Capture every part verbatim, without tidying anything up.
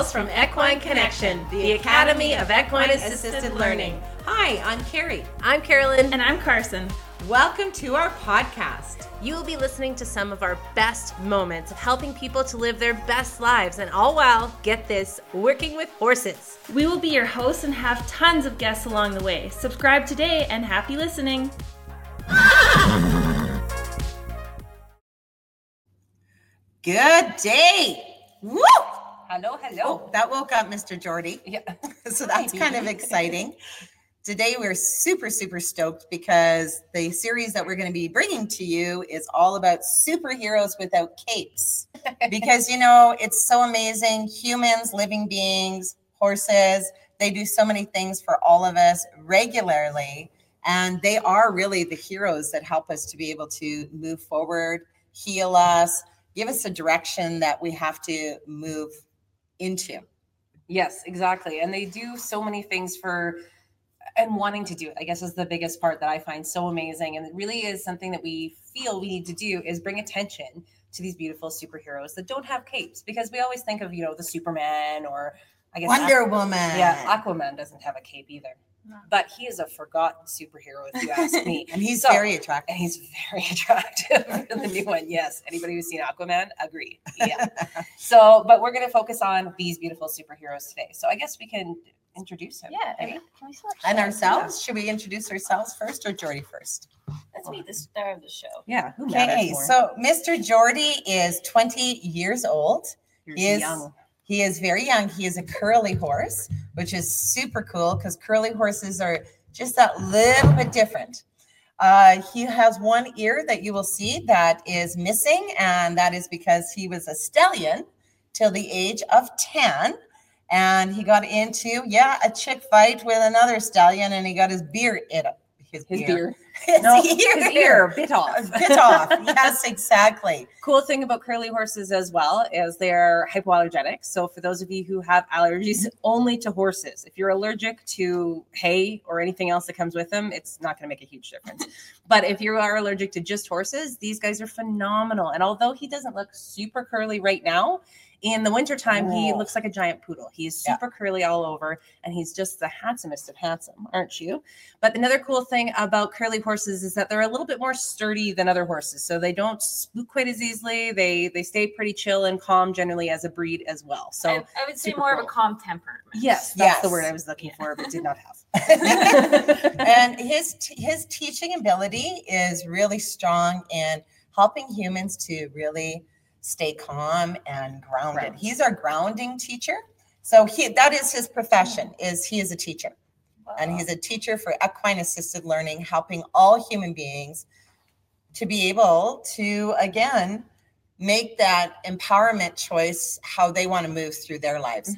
gals from Equine Connection, the Academy of Equine Assisted Learning. Hi, I'm Carrie. I'm Carolyn. And I'm Carson. Welcome to our podcast. You will be listening to some of our best moments of helping people to live their best lives, and all while, get this, working with horses. We will be your hosts and have tons of guests along the way. Subscribe today and happy listening. Good day. Woo! Hello, hello. Oh, that woke up Mister Jordy. Yeah. So that's kind of exciting. Today we're super, super stoked because the series that we're going to be bringing to you is all about superheroes without capes. Because, you know, it's so amazing. Humans, living beings, horses, they do so many things for all of us regularly. And they are really the heroes that help us to be able to move forward, heal us, give us a direction that we have to move into. Yes, exactly. And they do so many things for and wanting to do it, I guess, is the biggest part that I find so amazing. And it really is something that we feel we need to do is bring attention to these beautiful superheroes that don't have capes, because we always think of, you know, the Superman or I guess Wonder Aqu- Woman. Yeah, Aquaman doesn't have a cape either. No. But he is a forgotten superhero, if you ask me. And he's so, very attractive. And he's very attractive in the new one. Yes. Anybody who's seen Aquaman, agree. Yeah. So, but we're going to focus on these beautiful superheroes today. So I guess we can introduce him. Yeah. Right? Can we start And ourselves? Should we introduce ourselves first or Jordy first? Let's meet the star of the show. Yeah. Who matters Okay. more? So Mister Jordy is twenty years old. You're He is young. He is very young. He is a curly horse, which is super cool because curly horses are just that little bit different. Uh, he has one ear that you will see that is missing, and that is because he was a stallion till the age of ten. And he got into, yeah, a chick fight with another stallion, and he got his beard it up. His, His ear. beard. His No, ear. his ear bit off. Bit off. Yes, exactly. Cool thing about curly horses as well is they're hypoallergenic. So for those of you who have allergies only to horses, if you're allergic to hay or anything else that comes with them, it's not going to make a huge difference. But if you are allergic to just horses, these guys are phenomenal. And although he doesn't look super curly right now, in the wintertime, Whoa. he looks like a giant poodle. He's super yeah. curly all over, and he's just the handsomest of handsome, aren't you? But another cool thing about curly horses is that they're a little bit more sturdy than other horses. So they don't spook quite as easily. They they stay pretty chill and calm generally as a breed as well. So I, I would say more cool. of a calm temperament. Yes, that's yes. the word I was looking for, but did not have. And his his teaching ability is really strong in helping humans to really stay calm and grounded. Ground. He's our grounding teacher. So he that is his profession, is he is a teacher. Wow. And he's a teacher for equine assisted learning, helping all human beings to be able to, again, make that empowerment choice how they want to move through their lives.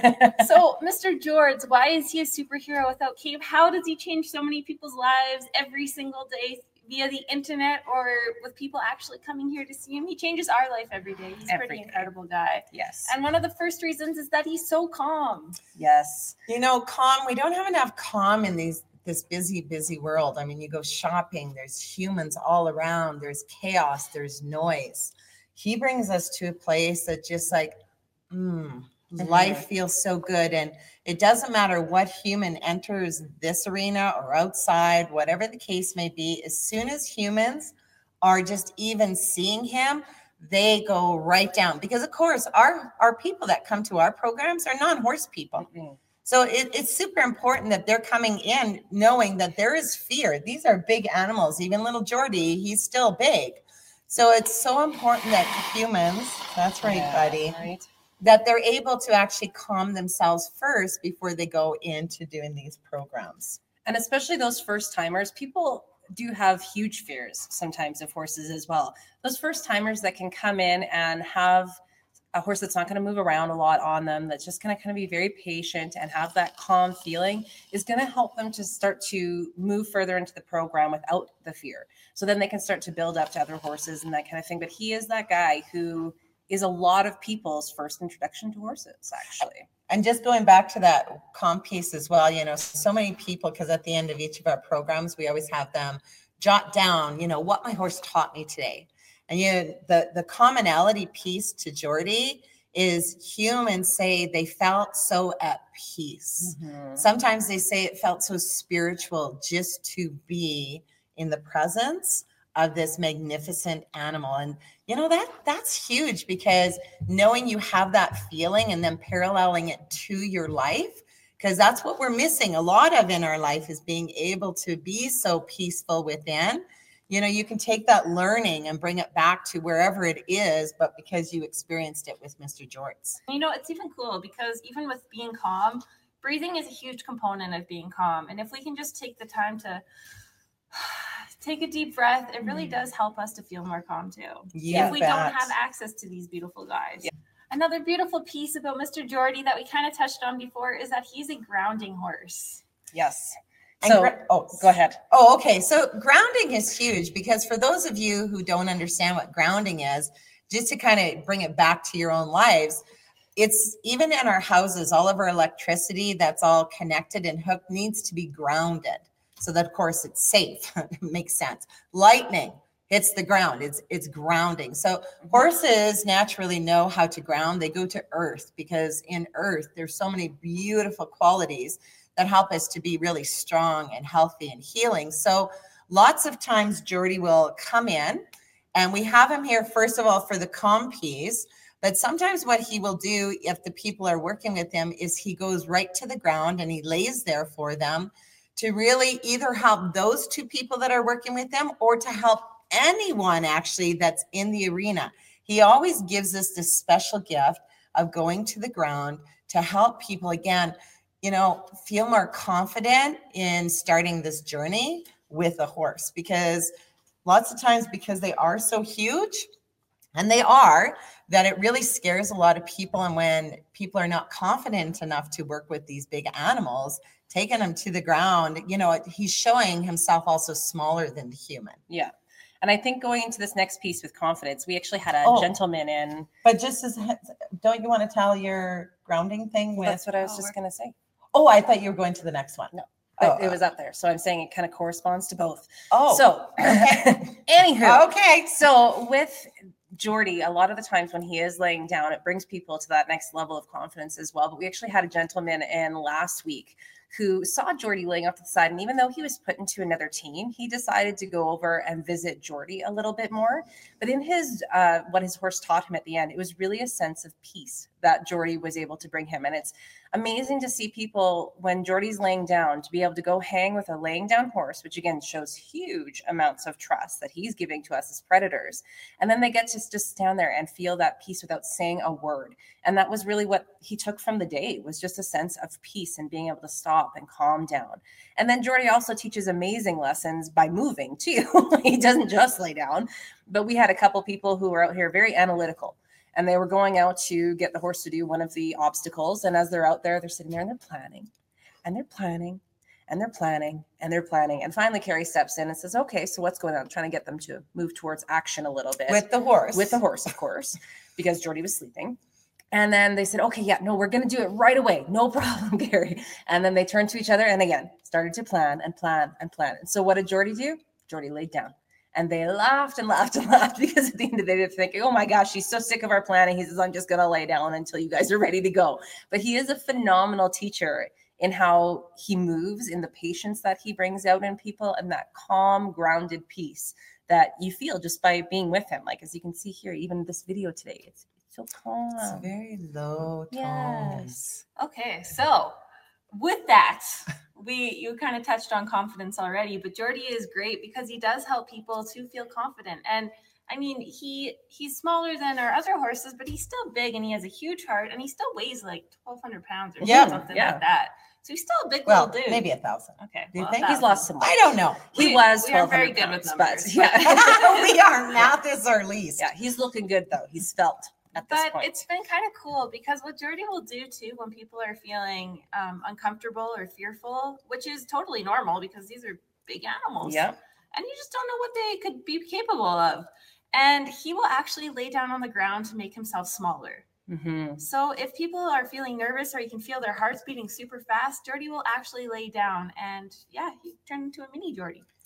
So, Mister George, why is he a superhero without cape? How does he change so many people's lives every single day via the internet or with people actually coming here to see him? He changes our life every day. He's a pretty incredible guy. Yes. And one of the first reasons is that he's so calm. Yes. You know, calm, we don't have enough calm in these this busy, busy world. I mean, you go shopping, there's humans all around, there's chaos, there's noise. He brings us to a place that just like, mm, mm-hmm. life feels so good. And it doesn't matter what human enters this arena or outside, whatever the case may be, as soon as humans are just even seeing him, they go right down. Because of course, our, our people that come to our programs are non-horse people. Mm-hmm. So it, it's super important that they're coming in knowing that there is fear. These are big animals. Even little Jordy, he's still big. So it's so important that humans, that's right, yeah, buddy, right. that they're able to actually calm themselves first before they go into doing these programs. And especially those first timers, people do have huge fears sometimes of horses as well. Those first timers that can come in and have a horse that's not going to move around a lot on them, that's just going to kind of be very patient and have that calm feeling, is going to help them to start to move further into the program without the fear. So then they can start to build up to other horses and that kind of thing. But he is that guy who is a lot of people's first introduction to horses, actually. And just going back to that calm piece as well, you know, so many people, because at the end of each of our programs, we always have them jot down, you know, what my horse taught me today. And you know, the, the commonality piece to Jordy is humans say they felt so at peace. Mhm. Sometimes they say it felt so spiritual just to be in the presence of this magnificent animal. And you know, that that's huge, because knowing you have that feeling and then paralleling it to your life, because that's what we're missing a lot of in our life, is being able to be so peaceful within. You know, you can take that learning and bring it back to wherever it is, but because you experienced it with Mister Jorts. You know, it's even cool because even with being calm, breathing is a huge component of being calm. And if we can just take the time to take a deep breath, it really does help us to feel more calm too. You if we bet. don't have access to these beautiful guys. Yeah. Another beautiful piece about Mister Geordie that we kind of touched on before is that he's a grounding horse. Yes. And So, gra- oh, go ahead. Oh, okay. So grounding is huge, because for those of you who don't understand what grounding is, just to kind of bring it back to your own lives, it's even in our houses, all of our electricity that's all connected and hooked needs to be grounded, so that of course it's safe. It makes sense. Lightning hits the ground. It's it's grounding. So horses naturally know how to ground. They go to earth, because in earth there's so many beautiful qualities that help us to be really strong and healthy and healing. So lots of times Geordie will come in, and we have him here, first of all, for the calm piece. But sometimes what he will do, if the people are working with him, is he goes right to the ground and he lays there for them to really either help those two people that are working with them, or to help anyone actually that's in the arena. He always gives us this special gift of going to the ground to help people, again, you know, feel more confident in starting this journey with a horse. Because lots of times, because they are so huge, and they are, that it really scares a lot of people. And when people are not confident enough to work with these big animals, taking them to the ground, you know, he's showing himself also smaller than the human. Yeah. And I think going into this next piece with confidence, we actually had a Oh. gentleman in. But just as, don't you want to tell your grounding thing with? That's what I was Oh, just we're- going to say. Oh, I thought you were going to the next one. No. But Oh, it was up there. So I'm saying it kind of corresponds to both. Oh, So, okay. anywho. Okay. So with Geordie, a lot of the times when he is laying down, it brings people to that next level of confidence as well. But we actually had a gentleman in last week who saw Geordie laying off to the side. And even though he was put into another team, he decided to go over and visit Geordie a little bit more. But in his, uh, what his horse taught him at the end, it was really a sense of peace that Geordie was able to bring him. And it's amazing to see people, when Geordie's laying down, to be able to go hang with a laying down horse, which again shows huge amounts of trust that he's giving to us as predators. And then they get to just stand there and feel that peace without saying a word. And that was really what he took from the day, was just a sense of peace and being able to stop and calm down. And then Geordie also teaches amazing lessons by moving too. He doesn't just lay down. But we had a couple people who were out here very analytical, and they were going out to get the horse to do one of the obstacles. And as they're out there, they're sitting there and they're planning and they're planning and they're planning and they're planning. And finally, Carrie steps in and says, okay, so what's going on? I'm trying to get them to move towards action a little bit. With the horse. With the horse, of course, because Geordie was sleeping. And then they said, okay, yeah, no, we're going to do it right away. No problem, Carrie. And then they turned to each other and again, started to plan and plan and plan. And so what did Geordie do? Geordie laid down. And they laughed and laughed and laughed, because at the end of the day, they're thinking, oh my gosh, she's so sick of our planning. He says, I'm just going to lay down until you guys are ready to go. But he is a phenomenal teacher in how he moves, in the patience that he brings out in people, and that calm, grounded peace that you feel just by being with him. Like, as you can see here, even this video today, it's, it's so calm. It's very low tone. Yes. Okay, so with that, we you kind of touched on confidence already, but Geordie is great because he does help people to feel confident. And I mean, he he's smaller than our other horses, but he's still big and he has a huge heart, and he still weighs like twelve hundred pounds or Yeah, something yeah. like that. So he's still a big Well, little dude. maybe a thousand. Okay. Do you well, think? a He's thousand. lost some weight. I don't know. He We- was we are very 1200 good with pounds, numbers. but yeah. We are. Math is our least. Yeah, he's looking good though. He's felt at this But point. it's been kind of cool because what Geordie will do too when people are feeling um, uncomfortable or fearful, which is totally normal because these are big animals. Yeah. And you just don't know what they could be capable of. And he will actually lay down on the ground to make himself smaller. Mm-hmm. So if people are feeling nervous or you can feel their hearts beating super fast, Geordie will actually lay down and yeah, he turned into a mini Geordie.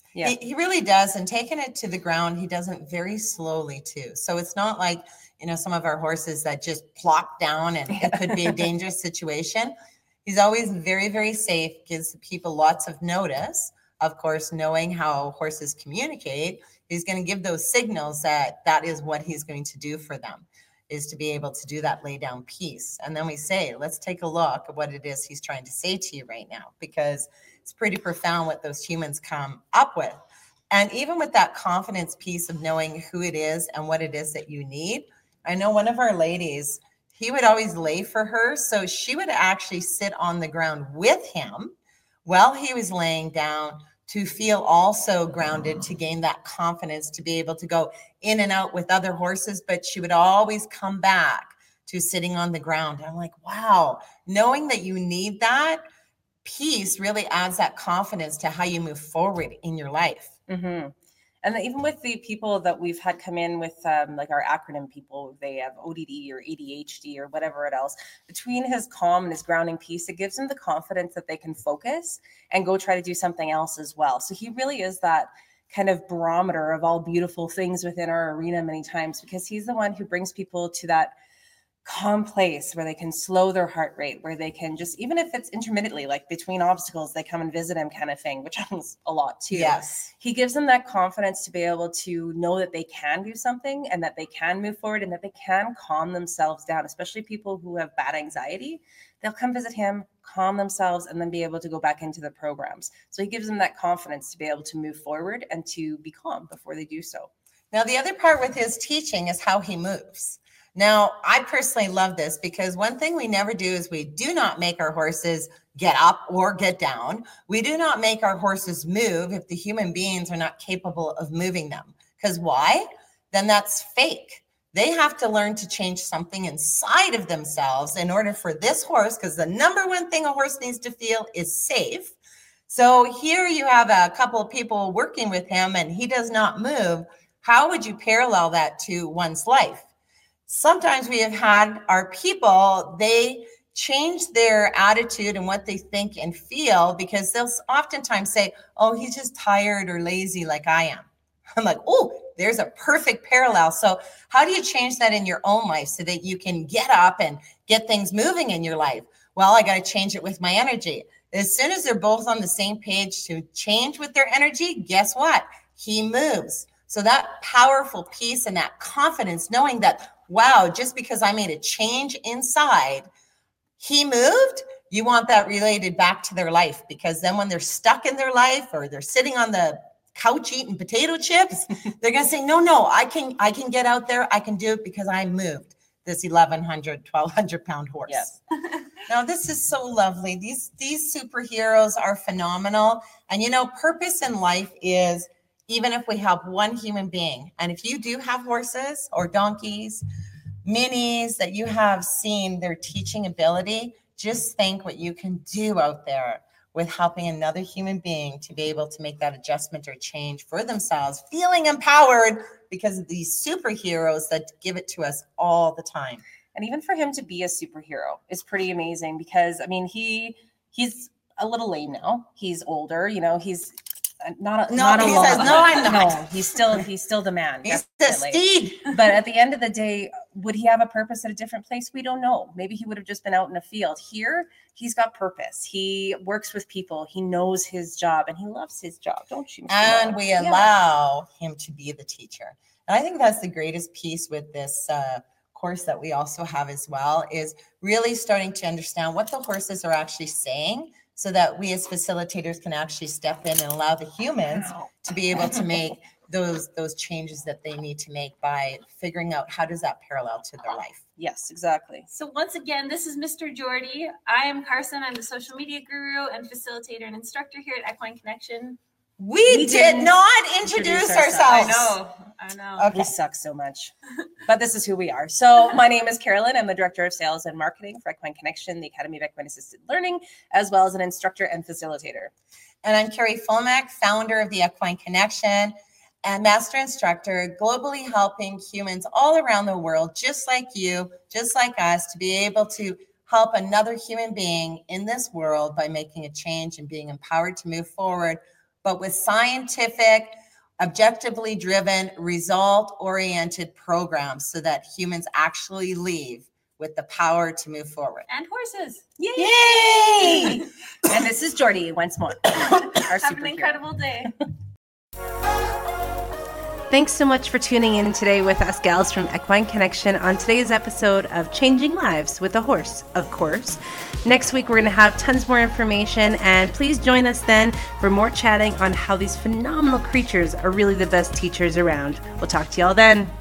Yeah. He, he really does. And taking it to the ground, he does it very slowly too. So it's not like, you know, some of our horses that just plop down and it could be a dangerous situation. He's always very, very safe, gives people lots of notice. Of course, knowing how horses communicate, he's going to give those signals that that is what he's going to do for them, is to be able to do that lay down piece. And then we say, let's take a look at what it is he's trying to say to you right now, because it's pretty profound what those humans come up with. And even with that confidence piece of knowing who it is and what it is that you need, I know one of our ladies, he would always lay for her. So she would actually sit on the ground with him while he was laying down to feel also grounded, to gain that confidence, to be able to go in and out with other horses. But she would always come back to sitting on the ground. I'm like, wow, knowing that you need that piece really adds that confidence to how you move forward in your life. Mm-hmm. And then even with the people that we've had come in with, um, like our acronym people, they have O D D or A D H D or whatever it else, between his calm and his grounding piece, it gives them the confidence that they can focus and go try to do something else as well. So he really is that kind of barometer of all beautiful things within our arena many times, because he's the one who brings people to that calm place where they can slow their heart rate, where they can just, even if it's intermittently, like between obstacles, they come and visit him kind of thing, which happens a lot too. Yes. He gives them that confidence to be able to know that they can do something and that they can move forward and that they can calm themselves down, especially people who have bad anxiety. They'll come visit him, calm themselves, and then be able to go back into the programs. So he gives them that confidence to be able to move forward and to be calm before they do so. Now, the other part with his teaching is how he moves. Now, I personally love this because one thing we never do is we do not make our horses get up or get down. We do not make our horses move if the human beings are not capable of moving them. Because why? Then that's fake. They have to learn to change something inside of themselves in order for this horse, because the number one thing a horse needs to feel is safe. So here you have a couple of people working with him and he does not move. How would you parallel that to one's life? Sometimes we have had our people, they change their attitude and what they think and feel because they'll oftentimes say, oh, he's just tired or lazy like I am. I'm like, oh, there's a perfect parallel. So how do you change that in your own life so that you can get up and get things moving in your life? Well, I got to change it with my energy. As soon as they're both on the same page to change with their energy, guess what? He moves. So that powerful piece and that confidence, knowing that, wow, just because I made a change inside, he moved, you want that related back to their life, because then when they're stuck in their life or they're sitting on the couch eating potato chips, they're going to say, no, no, I can, I can get out there. I can do it because I moved this eleven hundred, twelve hundred pound horse. Yes. Now, this is so lovely. These, these superheroes are phenomenal. And, you know, purpose in life is, even if we help one human being, and if you do have horses or donkeys, minis that you have seen their teaching ability, just think what you can do out there with helping another human being to be able to make that adjustment or change for themselves, feeling empowered because of these superheroes that give it to us all the time. And even for him to be a superhero is pretty amazing because, I mean, he he's a little lame now. He's older, you know, he's not a, no, not a he lot. says, no, I'm not. No, he's still he's still the man. He's the steed. But at the end of the day, would he have a purpose at a different place? We don't know. Maybe he would have just been out in a field. Here, he's got purpose. He works with people. He knows his job, and he loves his job, don't you? Mister And Moore? we Yeah. allow him to be the teacher. And I think that's the greatest piece with this uh, course that we also have as well, is really starting to understand what the horses are actually saying, so that we as facilitators can actually step in and allow the humans to be able to make those those changes that they need to make by figuring out how does that parallel to their life. Yes, exactly. So once again, this is Mister Jordy. I am Carson. I'm the social media guru and facilitator and instructor here at Equine Connection. We, We did didn't not introduce introduce ourselves. ourselves. I know. Okay. We suck so much, but this is who we are. So my name is Carolyn. I'm the Director of Sales and Marketing for Equine Connection, the Academy of Equine Assisted Learning, as well as an instructor and facilitator. And I'm Carrie Fulmack, founder of the Equine Connection and master instructor, globally helping humans all around the world, just like you, just like us, to be able to help another human being in this world by making a change and being empowered to move forward but with scientific, objectively driven, result-oriented programs so that humans actually leave with the power to move forward. And horses. Yay! Yay! And this is Jordy once more. Our Have an superhero. incredible day. Thanks so much for tuning in today with us gals from Equine Connection on today's episode of Changing Lives with a Horse, of course. Next week, we're going to have tons more information, and please join us then for more chatting on how these phenomenal creatures are really the best teachers around. We'll talk to y'all then.